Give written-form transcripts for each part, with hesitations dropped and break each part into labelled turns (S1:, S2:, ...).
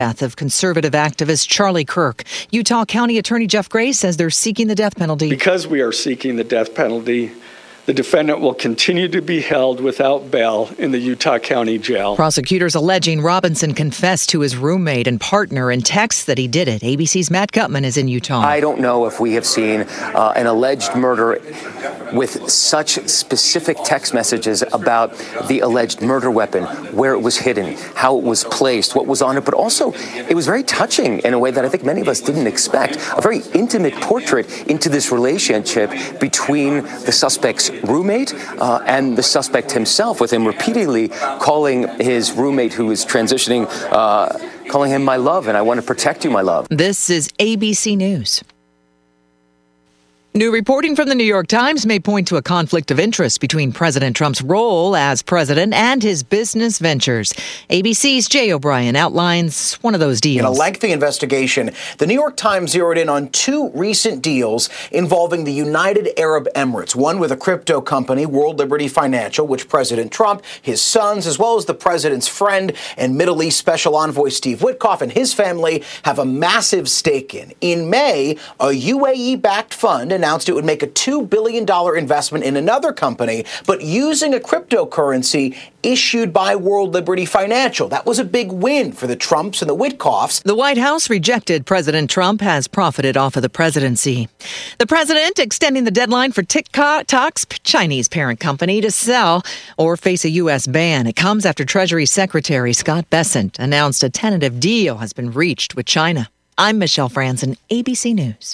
S1: Death of conservative activist Charlie Kirk. Utah County Attorney Jeff Gray says they're seeking the death penalty.
S2: Because we are seeking the death penalty, the defendant will continue to be held without bail in the Utah County Jail.
S1: Prosecutors alleging Robinson confessed to his roommate and partner in texts that he did it. ABC's Matt Gutman is in Utah.
S3: I don't know if we have seen an alleged murder with such specific text messages about the alleged murder weapon, where it was hidden, how it was placed, what was on it, but also it was very touching in a way that I think many of us didn't expect. A very intimate portrait into this relationship between the suspect's roommate and the suspect himself, with him repeatedly calling his roommate who is transitioning, calling him my love, and I want to protect you, my love.
S1: This is ABC News. New reporting from the New York Times may point to a conflict of interest between President Trump's role as president and his business ventures. ABC's Jay O'Brien outlines one of those deals.
S4: In a lengthy investigation, the New York Times zeroed in on two recent deals involving the United Arab Emirates, one with a crypto company, World Liberty Financial, which President Trump, his sons, as well as the president's friend and Middle East Special Envoy Steve Witkoff and his family have a massive stake in. In May, a UAE-backed fund announced it would make a $2 billion investment in another company, but using a cryptocurrency issued by World Liberty Financial. That was a big win for the Trumps and the Witkoffs.
S1: The White House rejected President Trump has profited off of the presidency. The president extending the deadline for TikTok's Chinese parent company to sell or face a U.S. ban. It comes after Treasury Secretary Scott Bessent announced a tentative deal has been reached with China. I'm Michelle Franzen, ABC News.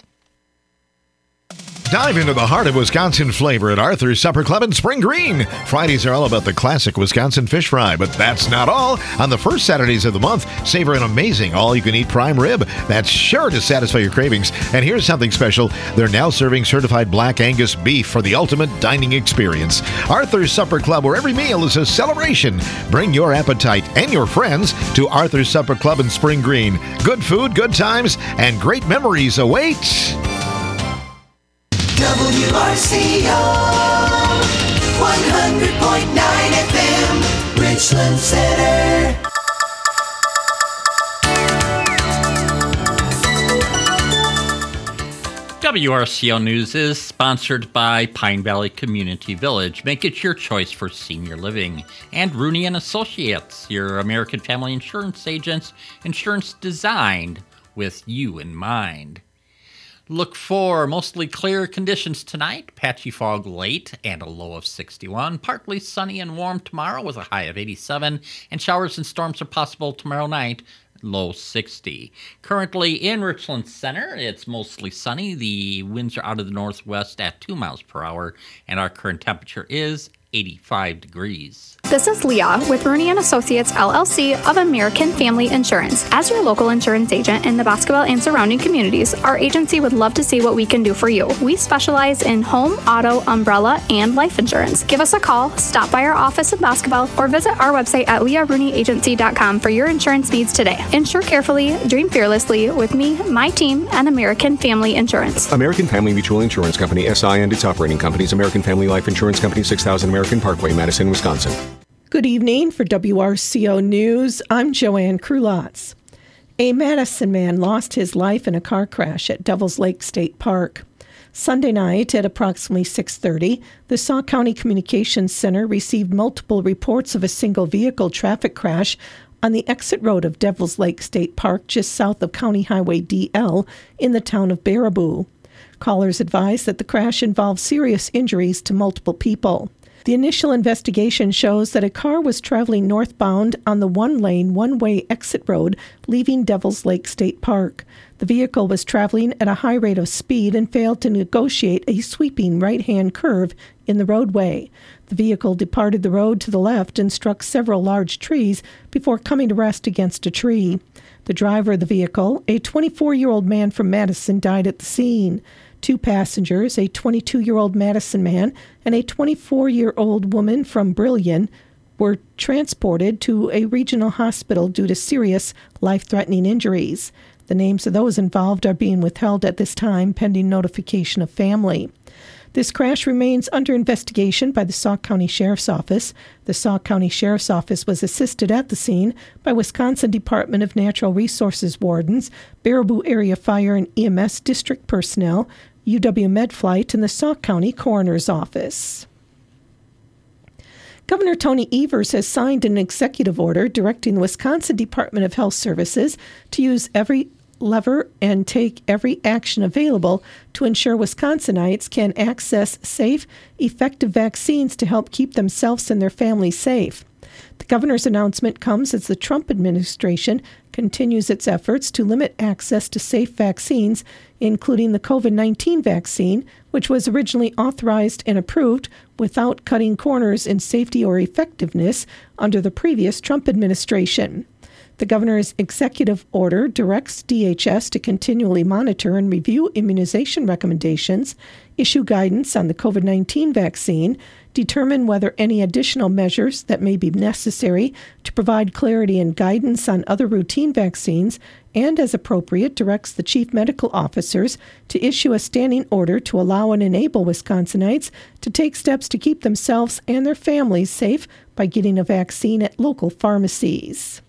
S5: Dive into the heart of Wisconsin flavor at Arthur's Supper Club in Spring Green. Fridays are all about the classic Wisconsin fish fry, but that's not all. On the first Saturdays of the month, savor an amazing all-you-can-eat prime rib that's sure to satisfy your cravings. And here's something special. They're now serving certified Black Angus beef for the ultimate dining experience. Arthur's Supper Club, where every meal is a celebration. Bring your appetite and your friends to Arthur's Supper Club in Spring Green. Good food, good times, and great memories await.
S6: WRCO 100.9 FM, Richland Center.
S7: WRCO News is sponsored by Pine Valley Community Village. Make it your choice for senior living. And Rooney & Associates, your American Family Insurance agents. Insurance designed with you in mind. Look for mostly clear conditions tonight. Patchy fog late and a low of 61. Partly sunny and warm tomorrow with a high of 87. And showers and storms are possible tomorrow night. Low 60. Currently in Richland Center, it's mostly sunny. The winds are out of the northwest at 2 miles per hour. And our current temperature is 85 degrees.
S8: This is Leah with Rooney & Associates, LLC of American Family Insurance. As your local insurance agent in the Boscobel and surrounding communities, our agency would love to see what we can do for you. We specialize in home, auto, umbrella, and life insurance. Give us a call, stop by our office in Boscobel, or visit our website at leahrooneyAgency.com for your insurance needs today. Insure carefully, dream fearlessly with me, my team, and American Family Insurance.
S9: American Family Mutual Insurance Company, SI, and its operating companies, American Family Life Insurance Company, 6000 American Parkway, Madison, Wisconsin.
S10: Good evening. For WRCO News, I'm Joanne Krulotz. A Madison man lost his life in a car crash at Devil's Lake State Park. Sunday night at approximately 6:30, the Sauk County Communications Center received multiple reports of a single vehicle traffic crash on the exit road of Devil's Lake State Park just south of County Highway DL in the town of Baraboo. Callers advised that the crash involved serious injuries to multiple people. The initial investigation shows that a car was traveling northbound on the one-lane, one-way exit road leaving Devil's Lake State Park. The vehicle was traveling at a high rate of speed and failed to negotiate a sweeping right-hand curve in the roadway. The vehicle departed the road to the left and struck several large trees before coming to rest against a tree. The driver of the vehicle, a 24-year-old man from Madison, died at the scene. Two passengers, a 22-year-old Madison man and a 24-year-old woman from Brillion, were transported to a regional hospital due to serious, life-threatening injuries. The names of those involved are being withheld at this time, pending notification of family. This crash remains under investigation by the Sauk County Sheriff's Office. The Sauk County Sheriff's Office was assisted at the scene by Wisconsin Department of Natural Resources wardens, Baraboo Area Fire and EMS district personnel, UW MedFlight, and the Sauk County Coroner's Office. Governor Tony Evers has signed an executive order directing the Wisconsin Department of Health Services to use every lever and take every action available to ensure Wisconsinites can access safe, effective vaccines to help keep themselves and their families safe. The governor's announcement comes as the Trump administration continues its efforts to limit access to safe vaccines, including the COVID-19 vaccine, which was originally authorized and approved without cutting corners in safety or effectiveness under the previous Trump administration. The governor's executive order directs DHS to continually monitor and review immunization recommendations, issue guidance on the COVID-19 vaccine, determine whether any additional measures that may be necessary to provide clarity and guidance on other routine vaccines, and, as appropriate, directs the chief medical officers to issue a standing order to allow and enable Wisconsinites to take steps to keep themselves and their families safe by getting a vaccine at local pharmacies.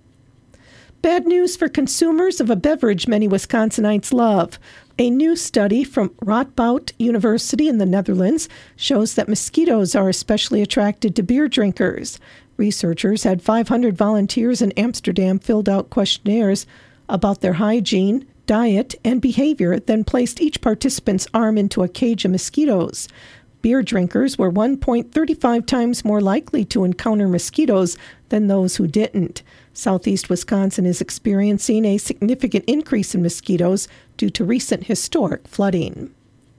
S10: Bad news for consumers of a beverage many Wisconsinites love. A new study from Radboud University in the Netherlands shows that mosquitoes are especially attracted to beer drinkers. Researchers had 500 volunteers in Amsterdam filled out questionnaires about their hygiene, diet, and behavior, then placed each participant's arm into a cage of mosquitoes. Beer drinkers were 1.35 times more likely to encounter mosquitoes than those who didn't. Southeast Wisconsin is experiencing a significant increase in mosquitoes due to recent historic flooding.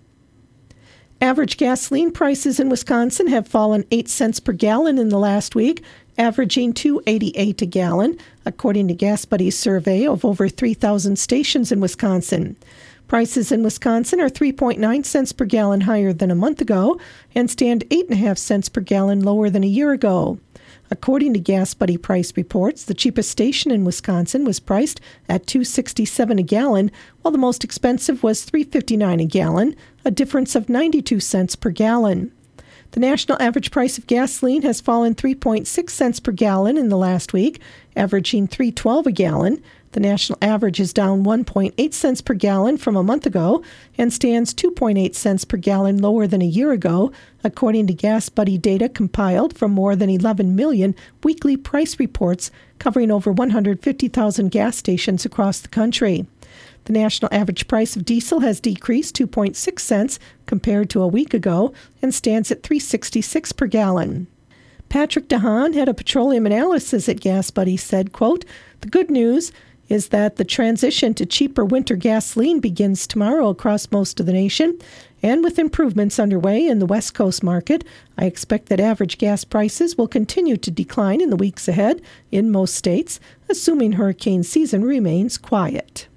S10: Average gasoline prices in Wisconsin have fallen 8 cents per gallon in the last week, averaging $2.88 a gallon, according to Gas Buddy's survey of over 3,000 stations in Wisconsin. Prices in Wisconsin are 3.9 cents per gallon higher than a month ago and stand 8.5 cents per gallon lower than a year ago. According to Gas Buddy price reports, the cheapest station in Wisconsin was priced at $2.67 a gallon, while the most expensive was $3.59 a gallon, a difference of 92 cents per gallon. The national average price of gasoline has fallen 3.6 cents per gallon in the last week, averaging $3.12 a gallon. The national average is down 1.8 cents per gallon from a month ago and stands 2.8 cents per gallon lower than a year ago, according to Gas Buddy data compiled from more than 11 million weekly price reports covering over 150,000 gas stations across the country. The national average price of diesel has decreased 2.6 cents compared to a week ago and stands at $3.66 per gallon. Patrick DeHaan, head of petroleum analysis at Gas Buddy, said, quote, "The good news is that the transition to cheaper winter gasoline begins tomorrow across most of the nation, and with improvements underway in the West Coast market, I expect that average gas prices will continue to decline in the weeks ahead in most states, assuming hurricane season remains quiet."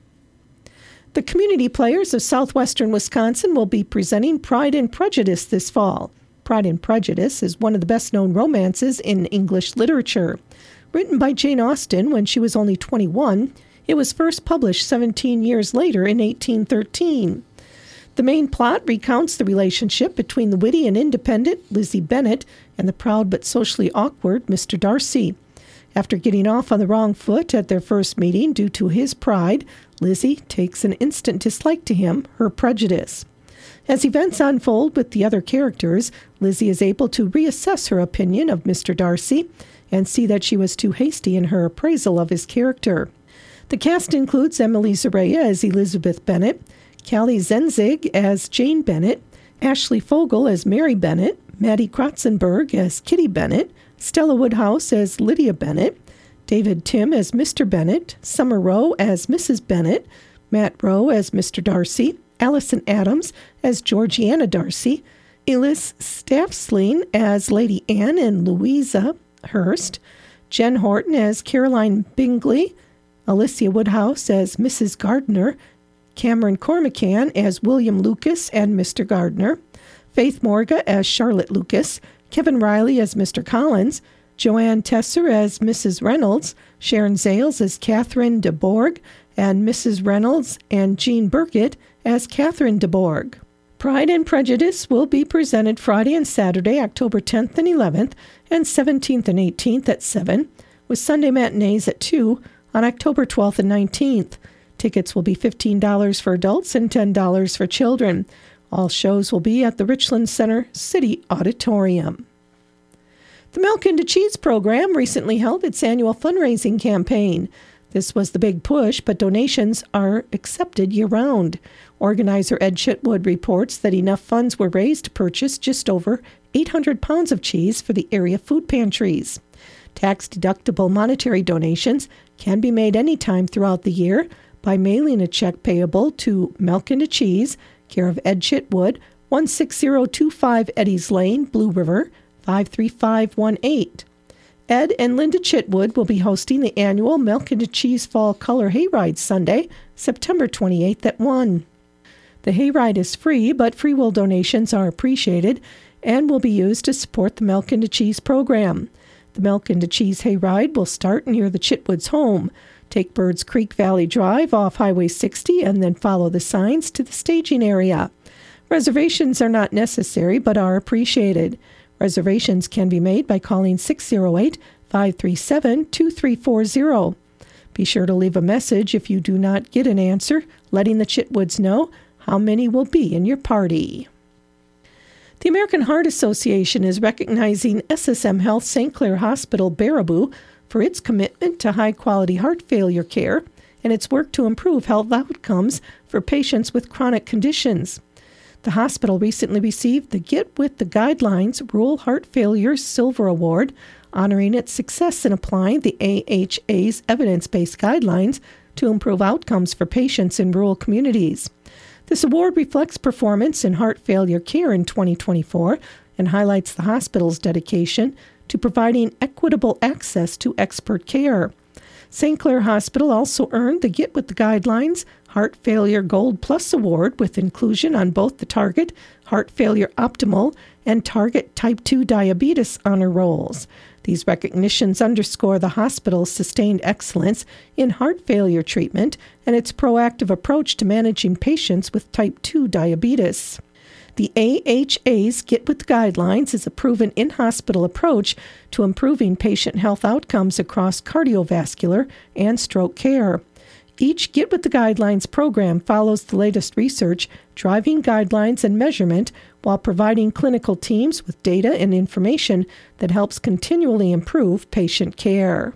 S10: The community players of southwestern Wisconsin will be presenting Pride and Prejudice this fall. Pride and Prejudice is one of the best-known romances in English literature. Written by Jane Austen when she was only 21, it was first published 17 years later in 1813. The main plot recounts the relationship between the witty and independent Lizzie Bennet and the proud but socially awkward Mr. Darcy. After getting off on the wrong foot at their first meeting due to his pride, Lizzie takes an instant dislike to him, her prejudice. As events unfold with the other characters, Lizzie is able to reassess her opinion of Mr. Darcy and see that she was too hasty in her appraisal of his character. The cast includes Emily Zaraya as Elizabeth Bennet, Callie Zenzig as Jane Bennet, Ashley Fogel as Mary Bennet, Maddie Kratzenberg as Kitty Bennet, Stella Woodhouse as Lydia Bennet, David Tim as Mr. Bennet, Summer Rowe as Mrs. Bennet, Matt Rowe as Mr. Darcy, Allison Adams as Georgiana Darcy, Ellis Staffsleen as Lady Anne and Louisa Hurst, Jen Horton as Caroline Bingley, Alicia Woodhouse as Mrs. Gardner, Cameron Cormacan as William Lucas and Mr. Gardner, Faith Morga as Charlotte Lucas, Kevin Riley as Mr. Collins, Joanne Tesser as Mrs. Reynolds, Sharon Zales as Catherine DeBorg, and Mrs. Reynolds and Jean Burkett as Catherine DeBorg. Pride and Prejudice will be presented Friday and Saturday, October 10th and 11th, and 17th and 18th at 7, with Sunday matinees at 2 on October 12th and 19th. Tickets will be $15 for adults and $10 for children. All shows will be at the Richland Center City Auditorium. The Milk into Cheese program recently held its annual fundraising campaign. This was the big push, but donations are accepted year-round. Organizer Ed Chitwood reports that enough funds were raised to purchase just over 800 pounds of cheese for the area food pantries. Tax-deductible monetary donations can be made anytime throughout the year by mailing a check payable to Milk into Cheese, care of Ed Chitwood, 16025 Eddies Lane, Blue River, 53518. Ed and Linda Chitwood will be hosting the annual Milk into Cheese Fall Color Hayride Sunday, September 28th at 1. The hayride is free, but free will donations are appreciated and will be used to support the Milk into Cheese program. The Milk into Cheese hayride will start near the Chitwoods' home. Take Birds Creek Valley Drive off Highway 60 and then follow the signs to the staging area. Reservations are not necessary but are appreciated. Reservations can be made by calling 608-537-2340. Be sure to leave a message if you do not get an answer, letting the Chitwoods know how many will be in your party. The American Heart Association is recognizing SSM Health St. Clair Hospital Baraboo for its commitment to high-quality heart failure care and its work to improve health outcomes for patients with chronic conditions. The hospital recently received the Get With the Guidelines Rural Heart Failure Silver Award, honoring its success in applying the AHA's evidence-based guidelines to improve outcomes for patients in rural communities. This award reflects performance in heart failure care in 2024 and highlights the hospital's dedication to providing equitable access to expert care. St. Clair Hospital also earned the Get With the Guidelines Heart Failure Gold Plus Award with inclusion on both the Target Heart Failure Optimal and Target Type 2 Diabetes honor rolls. These recognitions underscore the hospital's sustained excellence in heart failure treatment and its proactive approach to managing patients with type 2 diabetes. The AHA's Get With the Guidelines is a proven in-hospital approach to improving patient health outcomes across cardiovascular and stroke care. Each Get With the Guidelines program follows the latest research, driving guidelines and measurement while providing clinical teams with data and information that helps continually improve patient care.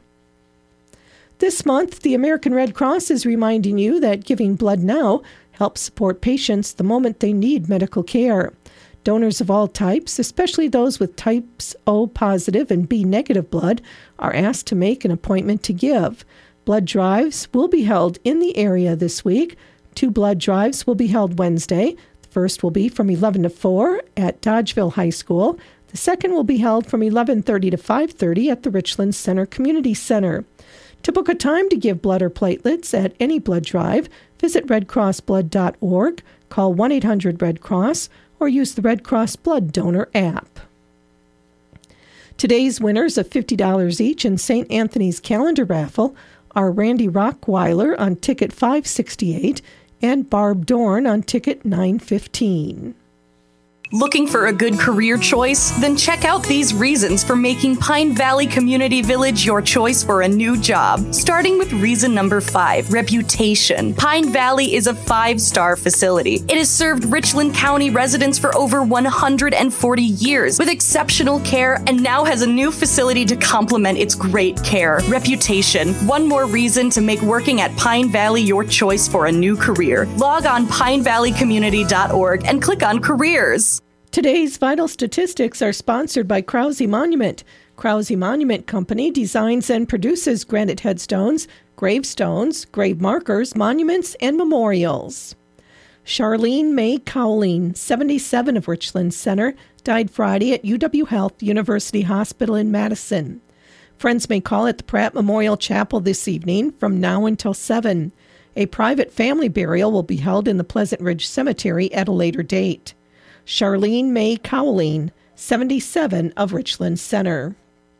S10: This month, the American Red Cross is reminding you that giving blood now helps support patients the moment they need medical care. Donors of all types, especially those with types O positive and B negative blood, are asked to make an appointment to give. Blood drives will be held in the area this week. 2 blood drives will be held Wednesday. The first will be from 11 to 4 at Dodgeville High School. The second will be held from 11:30 to 5:30 at the Richland Center Community Center. To book a time to give blood or platelets at any blood drive, visit redcrossblood.org, call 1-800-RED-CROSS, or use the Red Cross Blood Donor app. Today's winners of $50 each in St. Anthony's calendar raffle are Randy Rockweiler on ticket 568 and Barb Dorn on ticket 915.
S11: Looking for a good career choice? Then check out these reasons for making Pine Valley Community Village your choice for a new job. Starting with reason number 5, reputation. Pine Valley is a 5-star facility. It has served Richland County residents for over 140 years with exceptional care and now has a new facility to complement its great care. Reputation. One more reason to make working at Pine Valley your choice for a new career. Log on pinevalleycommunity.org and click on careers.
S10: Today's vital statistics are sponsored by Krause Monument. Krause Monument Company designs and produces granite headstones, gravestones, grave markers, monuments, and memorials. Charlene May Cowling, 77 of Richland Center, died Friday at UW Health University Hospital in Madison. Friends may call at the Pratt Memorial Chapel this evening from now until 7. A private family burial will be held in the Pleasant Ridge Cemetery at a later date. Charlene May Cowling, 77 of Richland Center.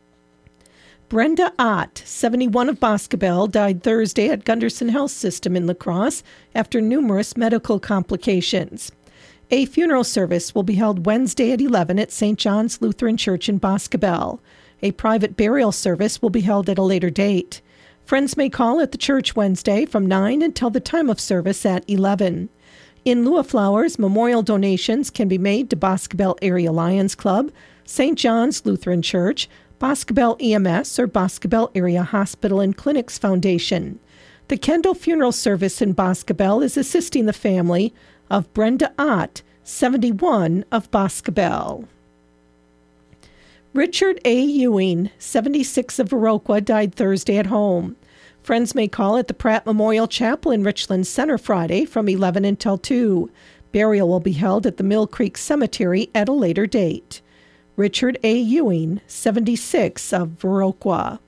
S10: Brenda Ott, 71 of Boscobel, died Thursday at Gunderson Health System in La Crosse after numerous medical complications. A funeral service will be held Wednesday at 11 at St. John's Lutheran Church in Boscobel. A private burial service will be held at a later date. Friends may call at the church Wednesday from 9 until the time of service at 11. In lieu of flowers, memorial donations can be made to Boscobel Area Lions Club, St. John's Lutheran Church, Boscobel EMS, or Boscobel Area Hospital and Clinics Foundation. The Kendall Funeral Service in Boscobel is assisting the family of Brenda Ott, 71, of Boscobel. Richard A. Ewing, 76, of Viroqua, died Thursday at home. Friends may call at the Pratt Memorial Chapel in Richland Center Friday from 11 until 2. Burial will be held at the Mill Creek Cemetery at a later date. Richard A. Ewing, 76, of Viroqua.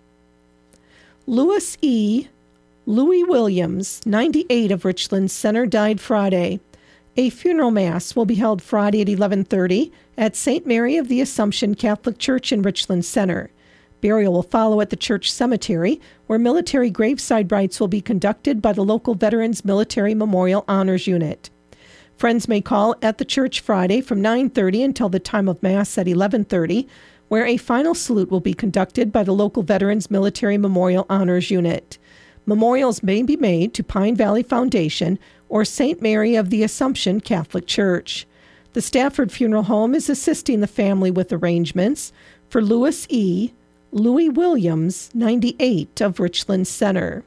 S10: Louis Williams, 98, of Richland Center, died Friday. A funeral mass will be held Friday at 11:30 at St. Mary of the Assumption Catholic Church in Richland Center. Burial will follow at the church cemetery, where military graveside rites will be conducted by the local Veterans Military Memorial Honors Unit. Friends may call at the church Friday from 9:30 until the time of Mass at 11:30, where a final salute will be conducted by the local Veterans Military Memorial Honors Unit. Memorials may be made to Pine Valley Foundation or St. Mary of the Assumption Catholic Church. The Stafford Funeral Home is assisting the family with arrangements for Louis Williams, 98, of Richland Center.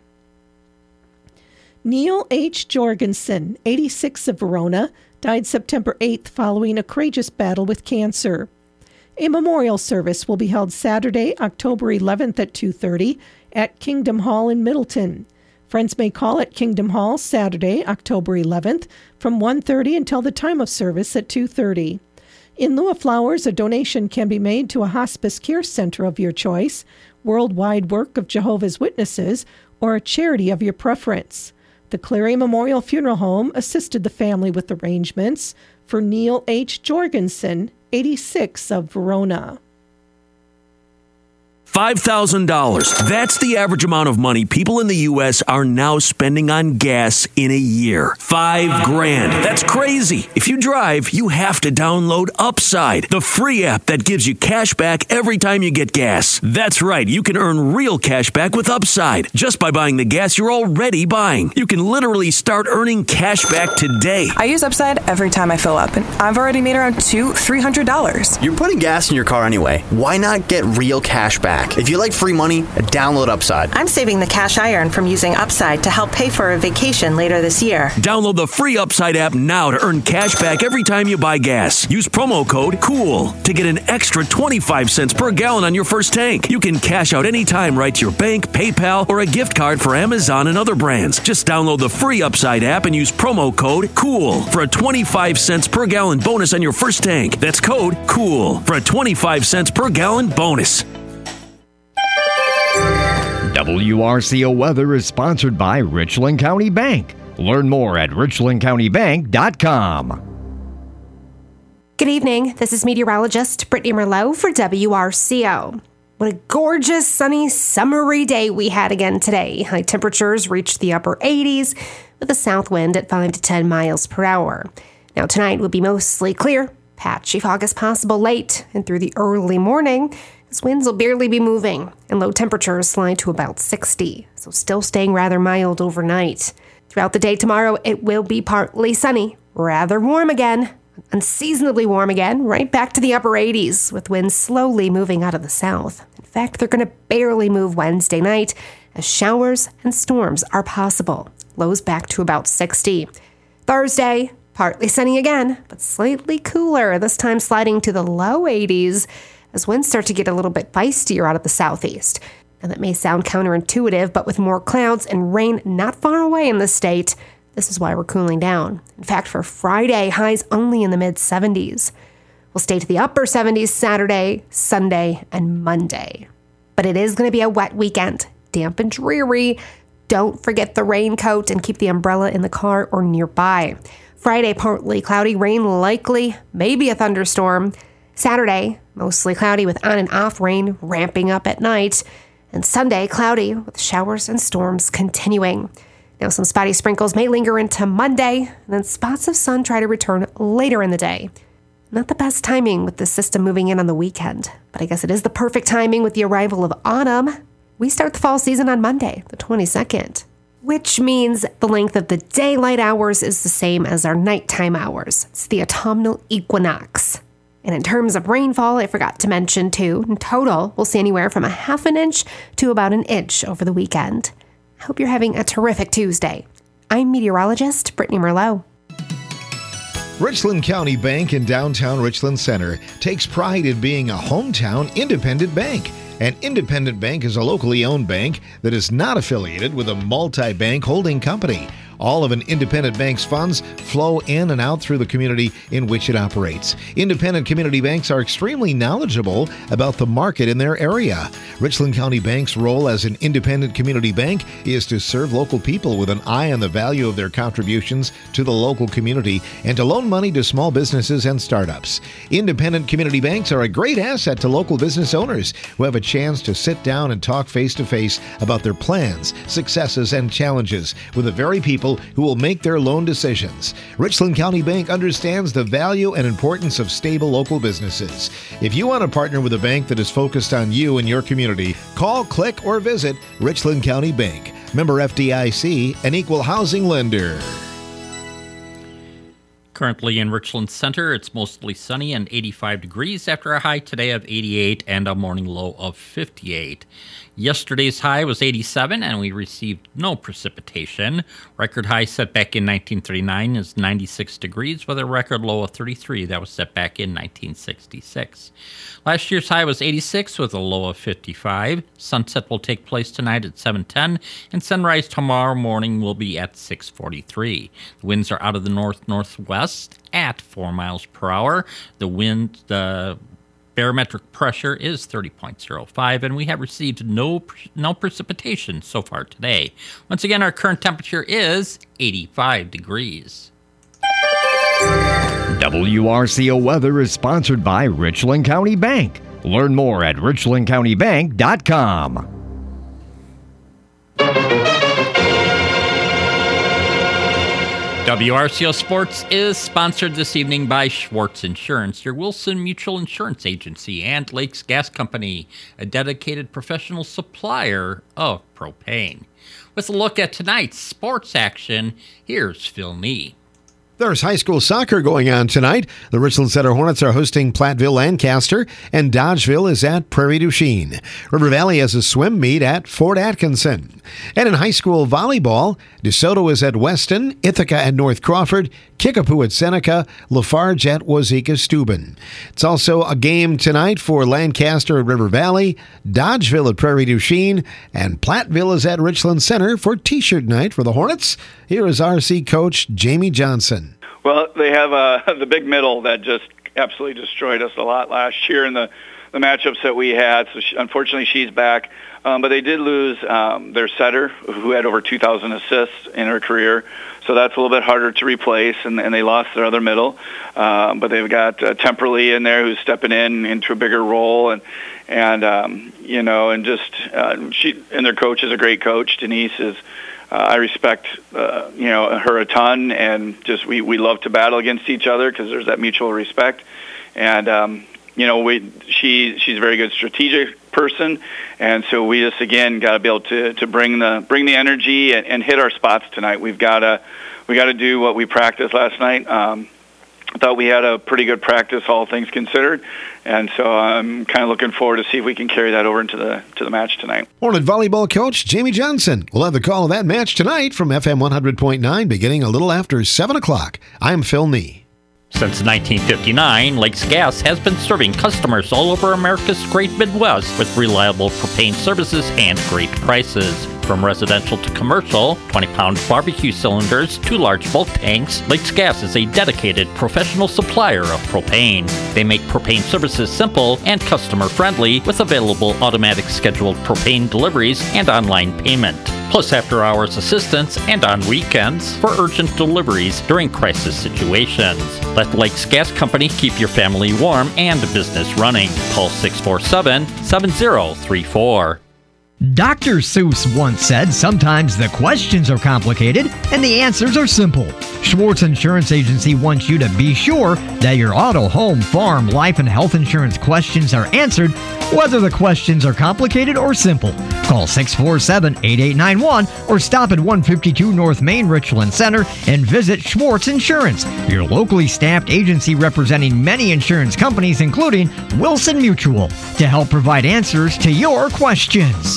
S10: Neil H. Jorgensen, 86, of Verona, died September 8th following a courageous battle with cancer. A memorial service will be held Saturday, October 11th at 2:30 at Kingdom Hall in Middleton. Friends may call at Kingdom Hall Saturday, October 11th from 1:30 until the time of service at 2:30. In lieu of flowers, a donation can be made to a hospice care center of your choice, Worldwide Work of Jehovah's Witnesses, or a charity of your preference. The Clary Memorial Funeral Home assisted the family with arrangements for Neil H. Jorgensen, 86, of Verona.
S12: $5,000. That's the average amount of money people in the U.S. are now spending on gas in a year. $5,000. That's crazy. If you drive, you have to download Upside, the free app that gives you cash back every time you get gas. That's right. You can earn real cash back with Upside just by buying the gas you're already buying. You can literally start earning cash back today.
S13: I use Upside every time I fill up, and I've already made around $200-$300.
S14: You're putting gas in your car anyway. Why not get real cash back? If you like free money, download Upside.
S15: I'm saving the cash I earn from using Upside to help pay for a vacation later this year.
S12: Download the free Upside app now to earn cash back every time you buy gas. Use promo code COOL to get an extra 25 cents per gallon on your first tank. You can cash out anytime right to your bank, PayPal, or a gift card for Amazon and other brands. Just download the free Upside app and use promo code COOL for a 25 cents per gallon bonus on your first tank. That's code COOL for a 25 cents per gallon bonus.
S16: WRCO Weather is sponsored by Richland County Bank. Learn more at richlandcountybank.com.
S17: Good evening. This is meteorologist Brittany Merlot for WRCO. What a gorgeous, sunny, summery day we had again today. High temperatures reached the upper 80s with a south wind at 5 to 10 miles per hour. Now tonight will be mostly clear. Patchy fog is possible late and through the early morning. As winds will barely be moving, and low temperatures slide to about 60, so still staying rather mild overnight. Throughout the day tomorrow, it will be partly sunny, rather warm again, unseasonably warm again, right back to the upper 80s, with winds slowly moving out of the south. In fact, they're going to barely move Wednesday night, as showers and storms are possible. Lows back to about 60. Thursday, partly sunny again, but slightly cooler, this time sliding to the low 80s, as winds start to get a little bit feistier out of the southeast. Now that may sound counterintuitive, but with more clouds and rain not far away in the state, this is why we're cooling down. In fact, for Friday, highs only in the mid-70s. We'll stay to the upper 70s Saturday, Sunday, and Monday. But it is going to be a wet weekend, damp and dreary. Don't forget the raincoat and keep the umbrella in the car or nearby. Friday, partly cloudy, rain likely, maybe a thunderstorm. Saturday, mostly cloudy with on and off rain ramping up at night. And Sunday, cloudy with showers and storms continuing. Now, some spotty sprinkles may linger into Monday, and then spots of sun try to return later in the day. Not the best timing with the system moving in on the weekend, but I guess it is the perfect timing with the arrival of autumn. We start the fall season on Monday, the 22nd, which means the length of the daylight hours is the same as our nighttime hours. It's the autumnal equinox. And in terms of rainfall, I forgot to mention too, in total, we'll see anywhere from a half an inch to about an inch over the weekend. I hope you're having a terrific Tuesday. I'm meteorologist Brittany Merlot.
S5: Richland County Bank in downtown Richland Center takes pride in being a hometown independent bank. An independent bank is a locally owned bank that is not affiliated with a multi-bank holding company. All of an independent bank's funds flow in and out through the community in which it operates. Independent community banks are extremely knowledgeable about the market in their area. Richland County Bank's role as an independent community bank is to serve local people with an eye on the value of their contributions to the local community and to loan money to small businesses and startups. Independent community banks are a great asset to local business owners who have a chance to sit down and talk face-to-face about their plans, successes, and challenges with the very people who will make their loan decisions. Richland County Bank understands the value and importance of stable local businesses. If you want to partner with a bank that is focused on you and your community, call, click, or visit Richland County Bank. Member FDIC, an equal housing lender.
S7: Currently in Richland Center, it's mostly sunny and 85 degrees after a high today of 88 and a morning low of 58. Yesterday's high was 87 and we received no precipitation. Record high set back in 1939 is 96 degrees with a record low of 33 that was set back in 1966. Last year's high was 86 with a low of 55. Sunset will take place tonight at 7:10 and sunrise tomorrow morning will be at 6:43. The winds are out of the north-northwest at 4 miles per hour. The barometric pressure is 30.05, and we have received no precipitation so far today. Once again, our current temperature is 85 degrees.
S16: WRCO weather is sponsored by Richland County Bank. Learn more at richlandcountybank.com.
S7: WRCO Sports is sponsored this evening by Schwartz Insurance, your Wilson Mutual Insurance Agency, and Lakes Gas Company, a dedicated professional supplier of propane. With a look at tonight's sports action, here's Phil Nee.
S5: There's high school soccer going on tonight. The Richland Center Hornets are hosting Platteville Lancaster, and Dodgeville is at Prairie du Chien. River Valley has a swim meet at Fort Atkinson. And in high school volleyball, DeSoto is at Weston, Ithaca at North Crawford, Kickapoo at Seneca, Lafarge at Wazeeka Steuben. It's also a game tonight for Lancaster at River Valley, Dodgeville at Prairie du Chien, and Platteville is at Richland Center for T-shirt night for the Hornets. Here is RC coach Jamie Johnson.
S18: Well, they have the big middle that just absolutely destroyed us a lot last year in the matchups that we had. So unfortunately, she's back. But they did lose their setter, who had over 2,000 assists in her career. So that's a little bit harder to replace, and they lost their other middle. But they've got Temperley in there who's stepping into a bigger role, and their coach is a great coach. Denise is. I respect, her a ton, and just we love to battle against each other because there's that mutual respect. And she's a very good strategic person, and so we just again got to be able to bring the energy and hit our spots tonight. We got to do what we practiced last night. I thought we had a pretty good practice, all things considered, and so I'm kind of looking forward to see if we can carry that over into the match tonight.
S5: Hornet volleyball coach Jamie Johnson will have the call of that match tonight from FM 100.9 beginning a little after 7 o'clock. I'm Phil Nee.
S7: Since 1959, Lakes Gas has been serving customers all over America's great Midwest with reliable propane services and great prices. From residential to commercial, 20-pound barbecue cylinders to large bulk tanks, Lakes Gas is a dedicated professional supplier of propane. They make propane services simple and customer-friendly with available automatic scheduled propane deliveries and online payment, plus after-hours assistance and on weekends for urgent deliveries during crisis situations. Let Lakes Gas Company keep your family warm and business running. Call 647-7034.
S16: Dr. Seuss once said sometimes the questions are complicated and the answers are simple. Schwartz Insurance Agency wants you to be sure that your auto, home, farm, life, and health insurance questions are answered, whether the questions are complicated or simple. Call 647-8891 or stop at 152 North Main Richland Center and visit Schwartz Insurance, your locally staffed agency representing many insurance companies, including Wilson Mutual, to help provide answers to your questions.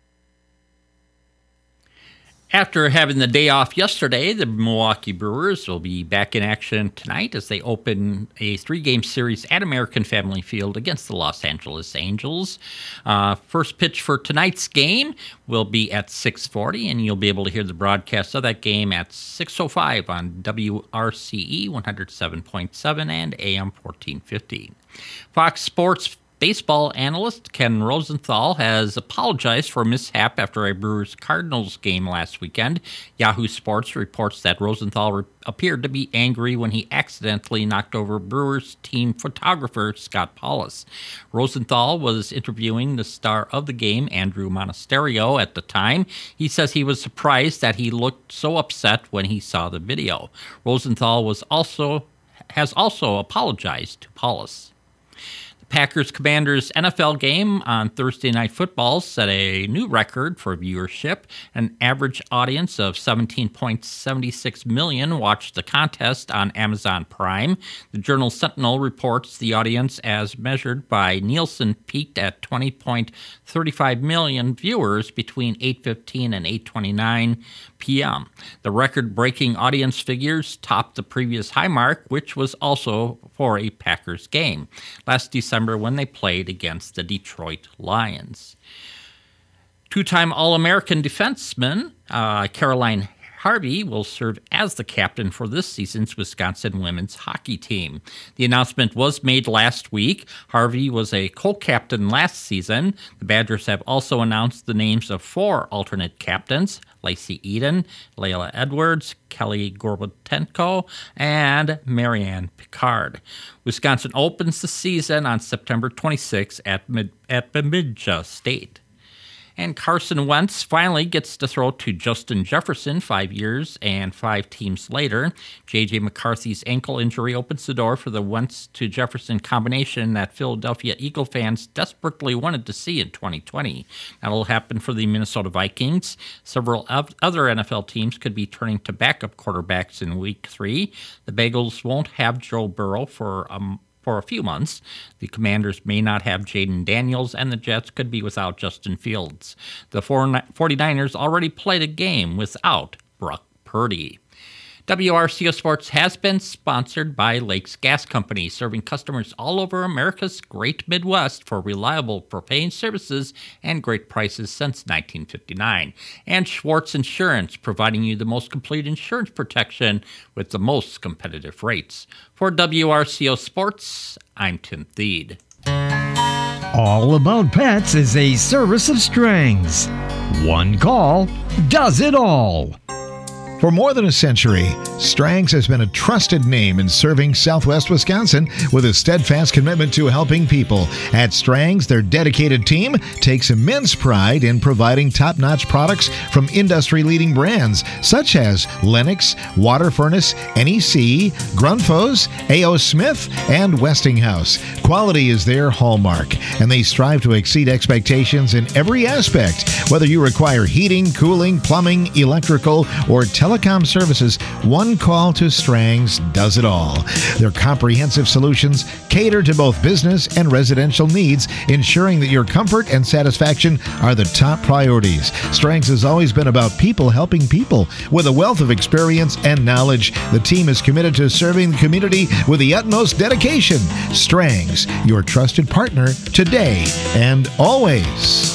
S7: After having the day off yesterday, the Milwaukee Brewers will be back in action tonight as they open a 3-game series at American Family Field against the Los Angeles Angels. First pitch for tonight's game will be at 6:40, and you'll be able to hear the broadcast of that game at 6:05 on WRCE 107.7 and AM 1450. Fox Sports baseball analyst Ken Rosenthal has apologized for a mishap after a Brewers-Cardinals game last weekend. Yahoo Sports reports that Rosenthal appeared to be angry when he accidentally knocked over Brewers team photographer Scott Paulus. Rosenthal was interviewing the star of the game, Andrew Monasterio, at the time. He says he was surprised that he looked so upset when he saw the video. Rosenthal has also apologized to Paulus. Packers-Commanders NFL game on Thursday Night Football set a new record for viewership. An average audience of 17.76 million watched the contest on Amazon Prime. The Journal-Sentinel reports the audience, as measured by Nielsen, peaked at 20.35 million viewers between 8:15 and 8:29 p.m. The record-breaking audience figures topped the previous high mark, which was also for a Packers game last December when they played against the Detroit Lions. Two-time All-American defenseman Caroline Harvey will serve as the captain for this season's Wisconsin women's hockey team. The announcement was made last week. Harvey was a co-captain last season. The Badgers have also announced the names of 4 alternate captains: Lacey Eden, Layla Edwards, Kelly Gorbatenko, and Marianne Picard. Wisconsin opens the season on September 26 at Bemidji State. And Carson Wentz finally gets to throw to Justin Jefferson 5 years and 5 teams later. J.J. McCarthy's ankle injury opens the door for the Wentz to Jefferson combination that Philadelphia Eagle fans desperately wanted to see in 2020. That'll happen for the Minnesota Vikings. Several other NFL teams could be turning to backup quarterbacks in Week 3. The Bengals won't have Joe Burrow for a few months. The Commanders may not have Jaden Daniels, and the Jets could be without Justin Fields. The 49ers already played a game without Brock Purdy. WRCO Sports has been sponsored by Lakes Gas Company, serving customers all over America's great Midwest for reliable propane services and great prices since 1959. And Schwartz Insurance, providing you the most complete insurance protection with the most competitive rates. For WRCO Sports, I'm Tim Thede.
S16: All About Pets is a service of Strang's. One call does it all.
S5: For more than a century, Strang's has been a trusted name in serving Southwest Wisconsin with a steadfast commitment to helping people. At Strang's, their dedicated team takes immense pride in providing top-notch products from industry-leading brands such as Lennox, Water Furnace, NEC, Grundfos, A.O. Smith, and Westinghouse. Quality is their hallmark, and they strive to exceed expectations in every aspect. Whether you require heating, cooling, plumbing, electrical, or telecom services, one call to Strang's does it all. Their comprehensive solutions cater to both business and residential needs, ensuring that your comfort and satisfaction are the top priorities. Strang's has always been about people helping people. With a wealth of experience and knowledge, the team is committed to serving the community with the utmost dedication. Strang's, your trusted partner today and always.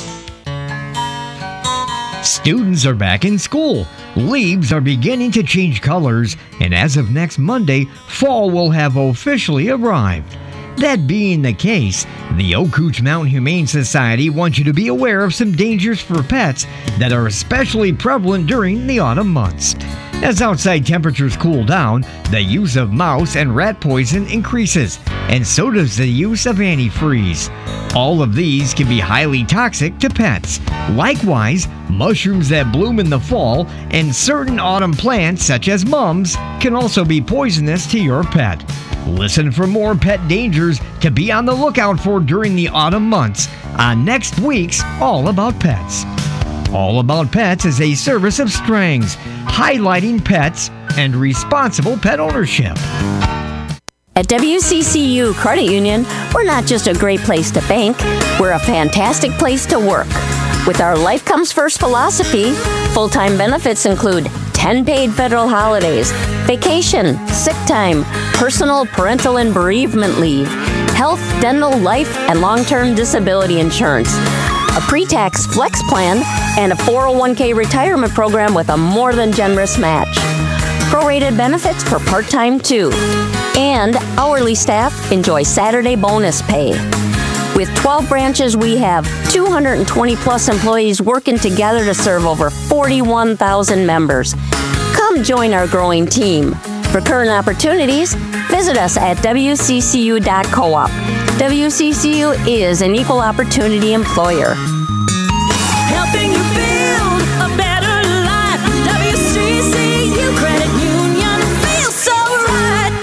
S16: Students are back in school. Leaves are beginning to change colors, and as of next Monday, fall will have officially arrived. That being the case, the Okootch Mountain Humane Society wants you to be aware of some dangers for pets that are especially prevalent during the autumn months. As outside temperatures cool down, the use of mouse and rat poison increases, and so does the use of antifreeze. All of these can be highly toxic to pets. Likewise, mushrooms that bloom in the fall and certain autumn plants such as mums can also be poisonous to your pet. Listen for more pet dangers to be on the lookout for during the autumn months on next week's All About Pets. All About Pets is a service of Strang's, highlighting pets and responsible pet ownership.
S19: At WCCU Credit Union, we're not just a great place to bank, we're a fantastic place to work. With our Life Comes First philosophy, full-time benefits include 10 paid federal holidays, vacation, sick time, personal, parental, and bereavement leave, health, dental, life, and long-term disability insurance, a pre-tax flex plan, and a 401k retirement program with a more than generous match. Prorated benefits for part-time too. And hourly staff enjoy Saturday bonus pay. With 12 branches, we have 220 plus employees working together to serve over 41,000 members. Come join our growing team. For current opportunities, visit us at wccu.coop. WCCU is an equal opportunity employer.
S6: Helping you build a better life. WCCU Credit Union feels so right.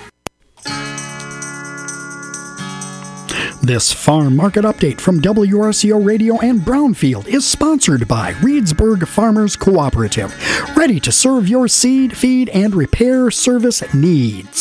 S20: This farm market update from WRCO Radio and Brownfield is sponsored by Reedsburg Farmers Cooperative, ready to serve your seed, feed, and repair service needs.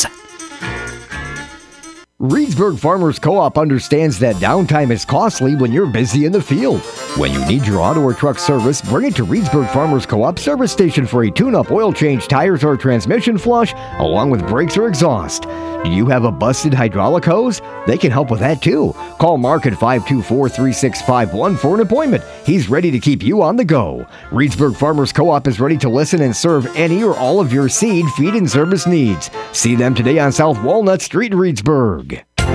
S16: Reedsburg Farmers Co-op understands that downtime is costly when you're busy in the field. When you need your auto or truck service, bring it to Reedsburg Farmers Co-op service station for a tune-up, oil change, tires, or transmission flush, along with brakes or exhaust. Do you have a busted hydraulic hose? They can help with that too. Call Mark at 524-3651 for an appointment. He's ready to keep you on the go. Reedsburg Farmers Co-op is ready to listen and serve any or all of your seed, feed, and service needs. See them today on South Walnut Street in Reedsburg.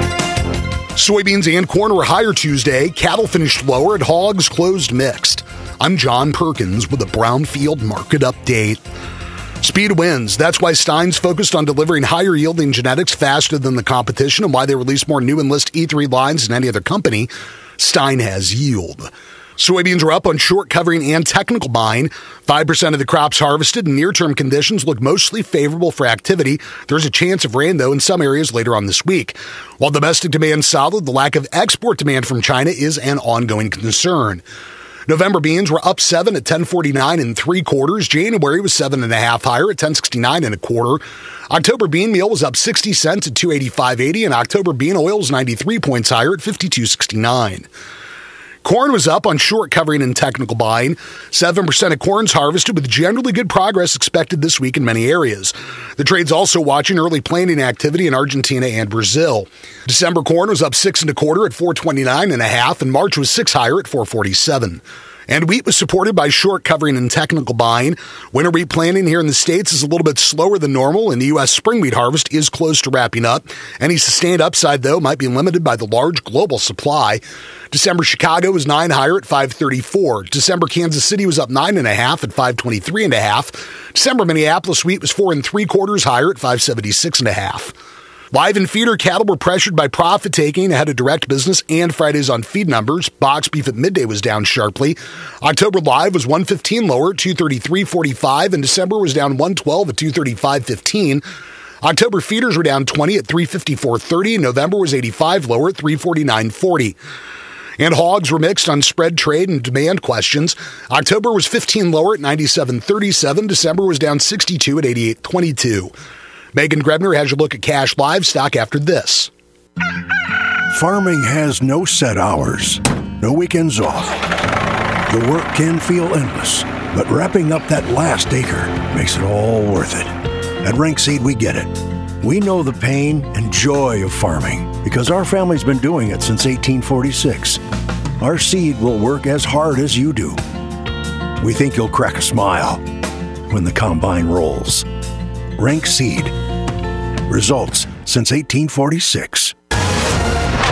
S21: Soybeans and corn were higher Tuesday. Cattle finished lower and hogs closed mixed. I'm John Perkins with a Brownfield market update. Speed wins. That's why Stein's focused on delivering higher yielding genetics faster than the competition and why they release more new Enlist E3 lines than any other company. Stein has yield. Soybeans are up on short covering and technical buying. 5% of the crops harvested and near-term conditions look mostly favorable for activity. There's a chance of rain, though, in some areas later on this week. While domestic demand is solid, the lack of export demand from China is an ongoing concern. November beans were up 7 at 10.49 3/4. January was 7.5 higher at 10.69 1/4. October bean meal was up 60 cents at 285.80, and October bean oil was 93 points higher at 52.69. Corn was up on short covering and technical buying. 7% of corn's harvested with generally good progress expected this week in many areas. The trade's also watching early planting activity in Argentina and Brazil. December corn was up 6 1/4 at 429.5, and March was 6 higher at 447. And wheat was supported by short covering and technical buying. Winter wheat planting here in the States is a little bit slower than normal, and the U.S. spring wheat harvest is close to wrapping up. Any sustained upside, though, might be limited by the large global supply. December Chicago was 9 higher at 534. December Kansas City was up 9.5 at 523.5. December Minneapolis wheat was 4 3/4 higher at 576.5. Live and feeder cattle were pressured by profit taking ahead of direct business and Fridays on feed numbers. Box beef at midday was down sharply. October live was 115 lower at 233.45, and December was down 112 at 235.15. October feeders were down 20 at 354.30, and November was 85 lower at 349.40. And hogs were mixed on spread trade and demand questions. October was 15 lower at 97.37. December was down 62 at 88.22. Megan Grebner has your look at cash livestock after this.
S22: Farming has no set hours, no weekends off. The work can feel endless, but wrapping up that last acre makes it all worth it. At Rank Seed, we get it. We know the pain and joy of farming because our family's been doing it since 1846. Our seed will work as hard as you do. We think you'll crack a smile when the combine rolls. Rank Seed. Results since 1846.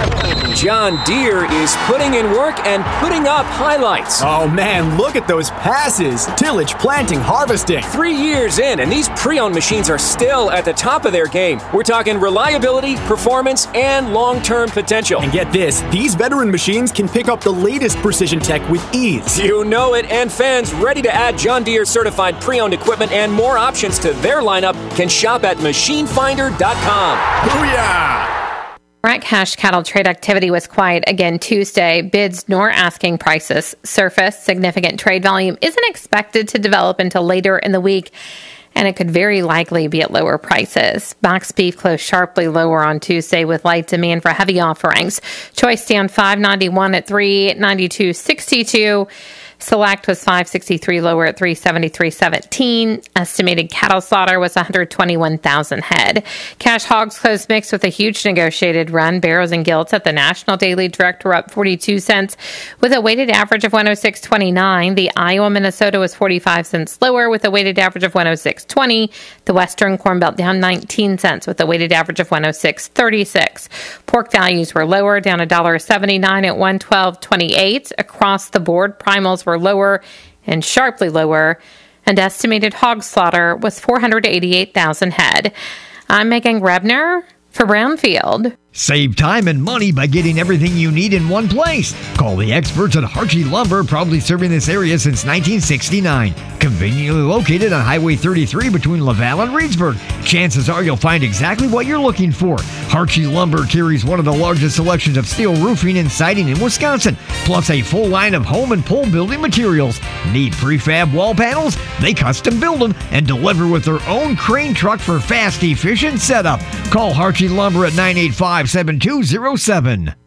S2: John Deere is putting in work and putting up highlights.
S3: Oh man, look at those passes. Tillage, planting, harvesting.
S2: 3 years in, and these pre-owned machines are still at the top of their game. We're talking reliability, performance, and long-term potential.
S3: And get this, these veteran machines can pick up the latest precision tech with ease.
S2: You know it, and fans ready to add John Deere certified pre-owned equipment and more options to their lineup can shop at machinefinder.com.
S3: Booyah!
S23: Rat cash cattle trade activity was quiet again Tuesday. Bids nor asking prices surfaced. Significant trade volume isn't expected to develop until later in the week, and it could very likely be at lower prices. Box beef closed sharply lower on Tuesday with light demand for heavy offerings. Choice down $5.91 at $3.92.62. Select was $5.63 lower at $3.73.17. Estimated cattle slaughter was 121,000 head. Cash hogs closed mixed with a huge negotiated run. Barrows and gilts at the National Daily Direct were up 42 cents with a weighted average of 106.29. The Iowa Minnesota was 45 cents lower with a weighted average of 106.20. The Western Corn Belt down 19 cents with a weighted average of 106.36. Pork values were lower, down $1.79 at 112.28. Across the board, primals were lower and sharply lower, and estimated hog slaughter was 488,000 head. I'm Megan Grebner for Brownfield.
S16: Save time and money by getting everything you need in one place. Call the experts at Harchie Lumber, proudly serving this area since 1969. Conveniently located on Highway 33 between Laval and Reedsburg. Chances are you'll find exactly what you're looking for. Harchie Lumber carries one of the largest selections of steel roofing and siding in Wisconsin, plus a full line of home and pole building materials. Need prefab wall panels? They custom build them and deliver with their own crane truck for fast, efficient setup. Call Harchie Lumber at 985-7207.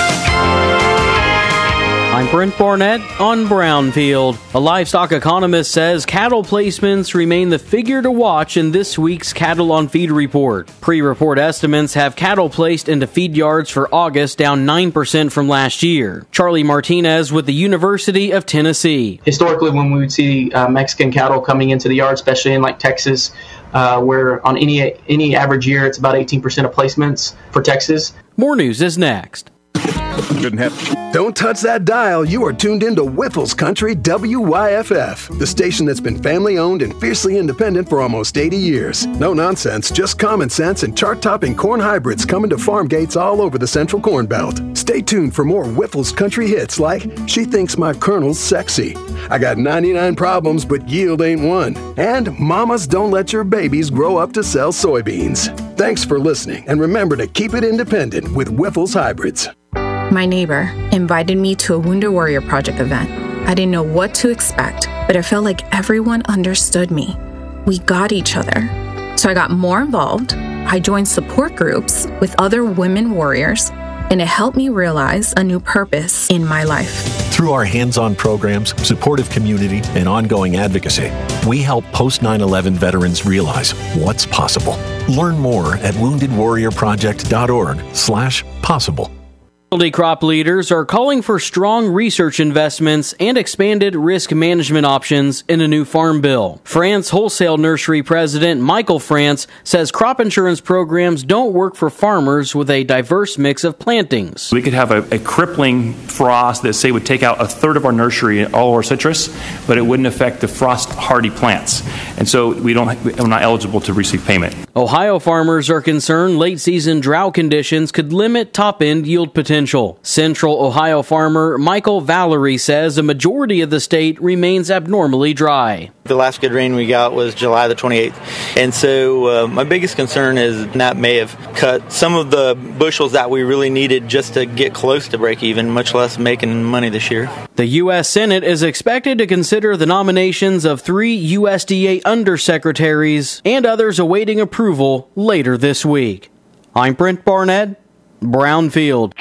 S24: I'm Brent Barnett on Brownfield. A livestock economist says cattle placements remain the figure to watch in this week's Cattle on Feed report. Pre-report estimates have cattle placed into feed yards for August down 9% from last year. Charlie Martinez with the University of Tennessee.
S25: Historically, when we would see Mexican cattle coming into the yard, especially in like Texas, where on any average year it's about 18% of placements for Texas.
S24: More news is next.
S26: Don't touch that dial. You are tuned into Whiffles Country WYFF, the station that's been family-owned and fiercely independent for almost 80 years. No nonsense, just common sense and chart-topping corn hybrids coming to farm gates all over the Central Corn Belt. Stay tuned for more Whiffles Country hits like She Thinks My Colonel's Sexy, I Got 99 Problems But Yield Ain't One, and Mamas Don't Let Your Babies Grow Up to Sell Soybeans. Thanks for listening, and remember to keep it independent with Whiffles Hybrids.
S27: My neighbor invited me to a Wounded Warrior Project event. I didn't know what to expect, but I felt like everyone understood me. We got each other. So I got more involved. I joined support groups with other women warriors, and it helped me realize a new purpose in my life.
S28: Through our hands-on programs, supportive community, and ongoing advocacy, we help post-9/11 veterans realize what's possible. Learn more at woundedwarriorproject.org/possible.
S24: Specialty crop leaders are calling for strong research investments and expanded risk management options in a new farm bill. France Wholesale Nursery President Michael France says crop insurance programs don't work for farmers with a diverse mix of plantings.
S29: We could have a crippling frost that, say, would take out a third of our nursery, all our citrus, but it wouldn't affect the frost-hardy plants. And so we're not eligible to receive payment.
S24: Ohio farmers are concerned late-season drought conditions could limit top-end yield potential. Central Ohio farmer Michael Valerie says a majority of the state remains abnormally dry.
S30: The last good rain we got was July the 28th. And so my biggest concern is that may have cut some of the bushels that we really needed just to get close to break even, much less making money this year.
S24: The U.S. Senate is expected to consider the nominations of 3 USDA undersecretaries and others awaiting approval later this week. I'm Brent Barnett, Brownfield.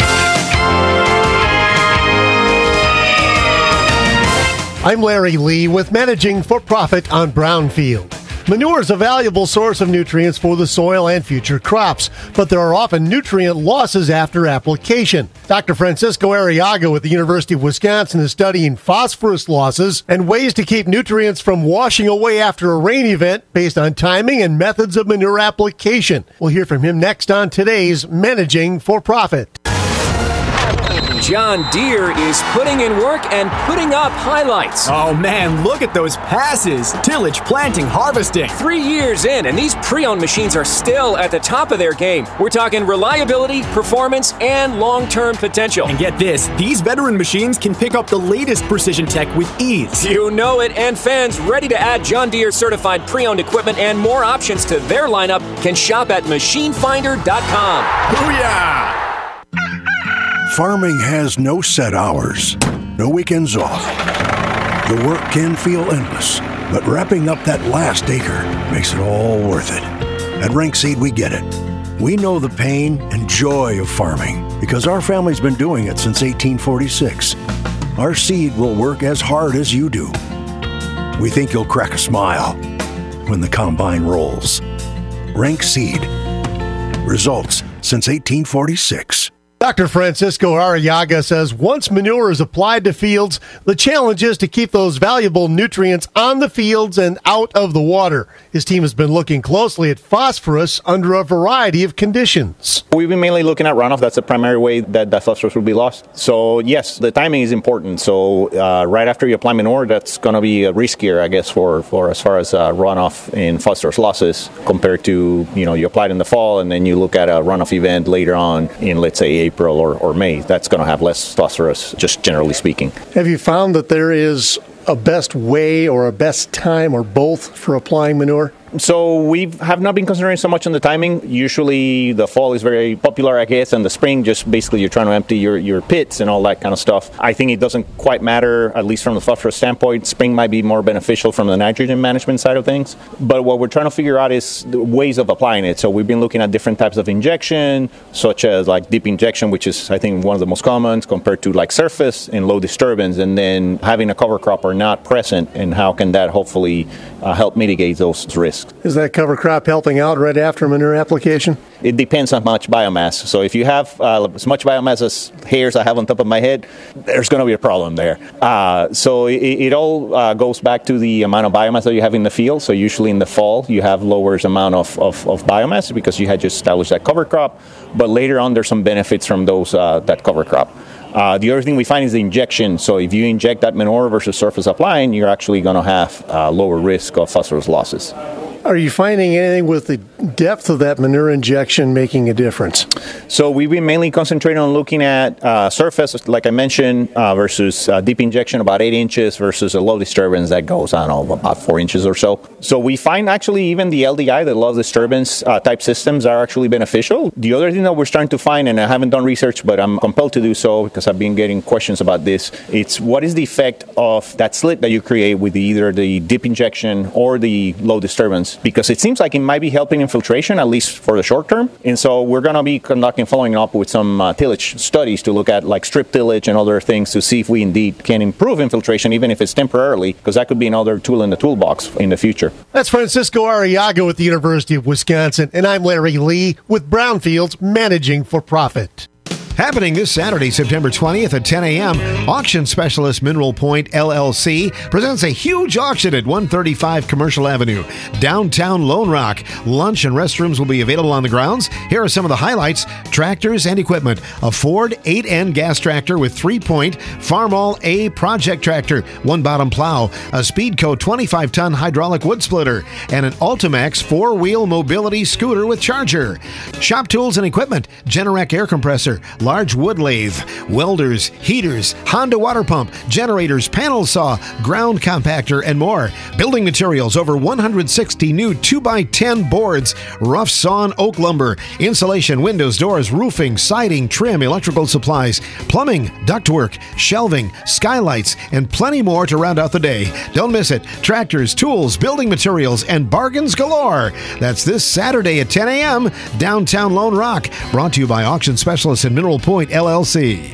S31: I'm Larry Lee with Managing for Profit on Brownfield. Manure is a valuable source of nutrients for the soil and future crops, but there are often nutrient losses after application. Dr. Francisco Arriaga with the University of Wisconsin is studying phosphorus losses and ways to keep nutrients from washing away after a rain event based on timing and methods of manure application. We'll hear from him next on today's Managing for Profit.
S2: John Deere is putting in work and putting up highlights.
S3: Oh man, look at those passes. Tillage, planting, harvesting.
S2: 3 years in, and these pre-owned machines are still at the top of their game. We're talking reliability, performance, and long-term potential.
S3: And get this, these veteran machines can pick up the latest precision tech with ease.
S2: You know it, and fans ready to add John Deere certified pre-owned equipment and more options to their lineup can shop at machinefinder.com.
S3: Booyah!
S22: Farming has no set hours, no weekends off. The work can feel endless, but wrapping up that last acre makes it all worth it. At Rank Seed, we get it. We know the pain and joy of farming because our family's been doing it since 1846. Our seed will work as hard as you do. We think you'll crack a smile when the combine rolls. Rank Seed. Results since 1846.
S31: Dr. Francisco Arriaga says once manure is applied to fields, the challenge is to keep those valuable nutrients on the fields and out of the water. His team has been looking closely at phosphorus under a variety of conditions.
S1: We've been mainly looking at runoff. That's the primary way that phosphorus will be lost. So yes, the timing is important. So right after you apply manure, that's going to be riskier, I guess, for as far as runoff in phosphorus losses compared to, you apply it in the fall and then you look at a runoff event later on in, let's say, April or May. That's going to have less phosphorus, just generally speaking.
S31: Have you found that there is a best way or a best time or both for applying manure?
S1: So we have not been concentrating so much on the timing. Usually the fall is very popular, I guess, and the spring just basically you're trying to empty your pits and all that kind of stuff. I think it doesn't quite matter, at least from the phosphorus standpoint. Spring might be more beneficial from the nitrogen management side of things. But what we're trying to figure out is the ways of applying it. So we've been looking at different types of injection, such as like deep injection, which is I think one of the most common compared to like surface and low disturbance, and then having a cover crop or not present, and how can that hopefully help mitigate those risks.
S31: Is that cover crop helping out right after manure application?
S1: It depends on how much biomass. So if you have as much biomass as hairs I have on top of my head, there's going to be a problem there. So it all goes back to the amount of biomass that you have in the field. So usually in the fall, you have lower amount of biomass because you had just established that cover crop. But later on, there's some benefits from those that cover crop. The other thing we find is the injection. So if you inject that manure versus surface applying, you're actually going to have lower risk of phosphorus losses.
S31: Are you finding anything with the depth of that manure injection making a difference?
S1: So we've been mainly concentrating on looking at surface, like I mentioned, versus deep injection, about 8 inches, versus a low disturbance that goes, I don't know, about 4 inches or so. So we find actually even the LDI, the low disturbance type systems, are actually beneficial. The other thing that we're starting to find, and I haven't done research, but I'm compelled to do so because I've been getting questions about this, it's what is the effect of that slit that you create with either the deep injection or the low disturbance? Because it seems like it might be helping infiltration, at least for the short term. And so we're going to be following up with some tillage studies to look at like strip tillage and other things to see if we indeed can improve infiltration, even if it's temporarily, because that could be another tool in the toolbox in the future.
S31: That's Francisco Arriaga with the University of Wisconsin, and I'm Larry Lee with Brownfields Managing for Profit.
S5: Happening this Saturday, September 20th at 10 a.m., auction specialist Mineral Point LLC presents a huge auction at 135 Commercial Avenue, downtown Lone Rock. Lunch and restrooms will be available on the grounds. Here are some of the highlights: tractors and equipment. A Ford 8N gas tractor with 3-point Farmall A project tractor, 1-bottom plow, a Speedco 25-ton hydraulic wood splitter, and an Ultimax 4-wheel mobility scooter with charger. Shop tools and equipment: Generac air compressor, large wood lathe, welders, heaters, Honda water pump, generators, panel saw, ground compactor, and more. Building materials: over 160 new 2x10 boards, rough sawn oak lumber, insulation, windows, doors, roofing, siding, trim, electrical supplies, plumbing, ductwork, shelving, skylights, and plenty more to round out the day. Don't miss it. Tractors, tools, building materials, and bargains galore. That's this Saturday at 10 a.m., downtown Lone Rock. Brought to you by auction specialists in Mineral Point LLC.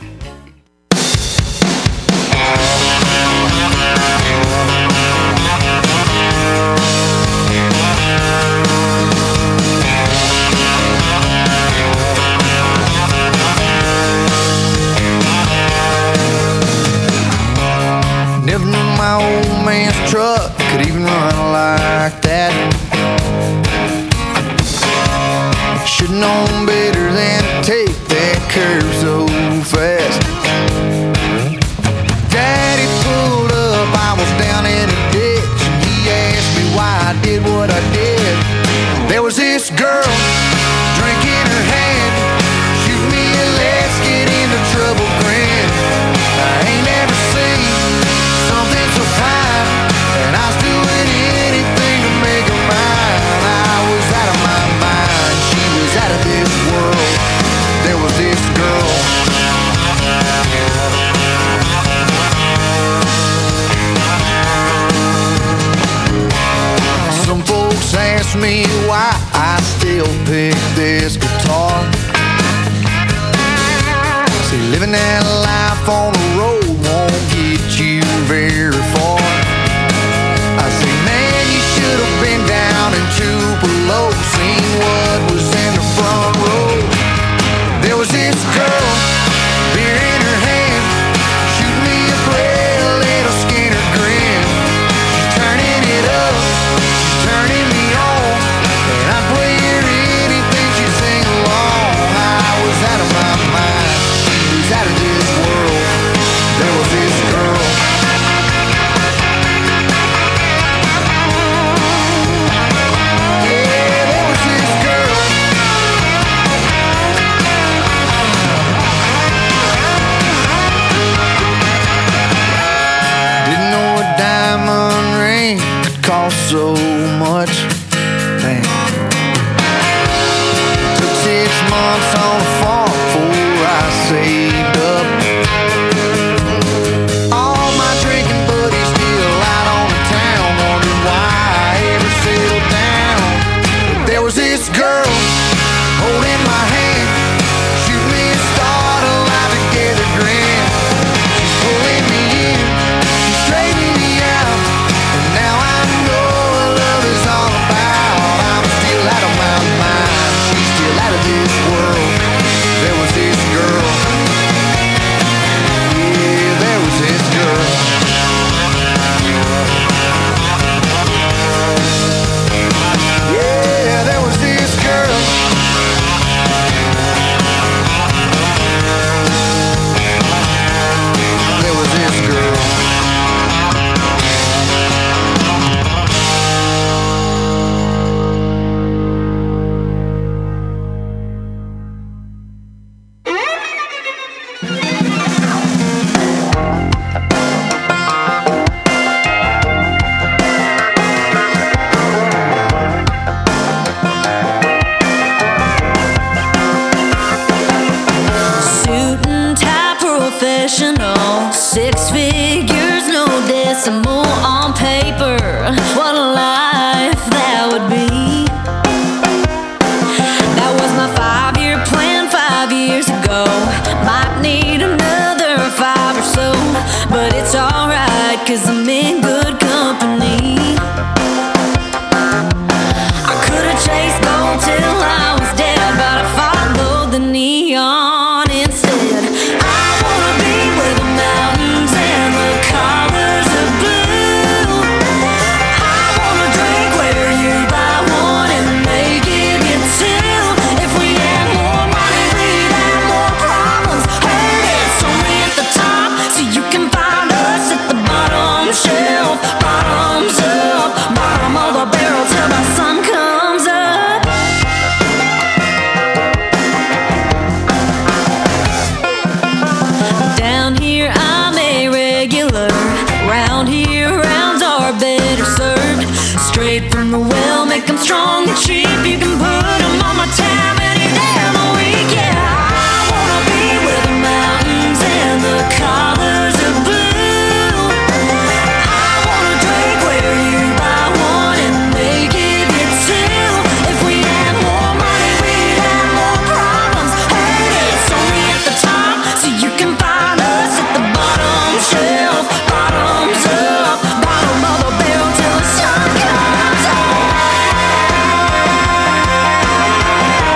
S4: Never knew my old man's truck could even run like that. Should've known better than to take that curve so this girl, drink in her hand, shoot me a let's get into trouble grin. I ain't never seen something so fine, and I was doing anything to make her mine. I was out of my mind, she was out of this world. There was this girl. Some folks ask me why I still pick this guitar. See, living that life on the road won't get you very far. I say, man, you should have been down in Tupelo, seen what was in the front row. There was this girl, beer in her hand, shoot me a play, a little Skinner grin. She's turning it up, she's turning me on, and I'd play her anything she'd sing along. I was out of my mind, she was out of this world. There was this girl. Yeah, there was this girl. Didn't know a diamond ring could cost so much. Man. Took 6 months on the farm before I saved up. All my drinking buddies still out on the town, wondering why I ever settled down. But there was this girl holding my hand, shoot me a start, alive together grin. She's pulling me in, she's straightening me out, and now I know what love is all about. I'm still out of my mind, she's still out of this world. There was this girl. Yeah, there was this girl. Yeah, there was this girl. There was this girl.
S6: Suit and tie professional, 6 figures, no decimal on paper. What a life that would be. That was my 5-year plan 5 years ago. Might need another 5 or so, but it's alright, 'cause I'm in good company. I could've chased gold till I was dead, but I followed the neon instead. I wanna be where the mountains and the colors of blue. I wanna drink where you buy one and they give you 2. If we had more money, we'd have more problems. Heard it's only at the top, so you can find us at the bottom shelf. Bottoms up, bottom of the barrel till the sun comes up. Down here I'm a regular. Round here rounds are better served. Straight from the well, make them strong and cheap. You can put them on my tab any day of the week. Yeah, I wanna be where the mountains and the colors of blue. I wanna drink where you buy one and they give you 2. If we had more money, we'd have more problems. Heard it's only at the top, so you can find us at the bottom shelf. Bottoms up, bottom of the barrel till the sun comes up.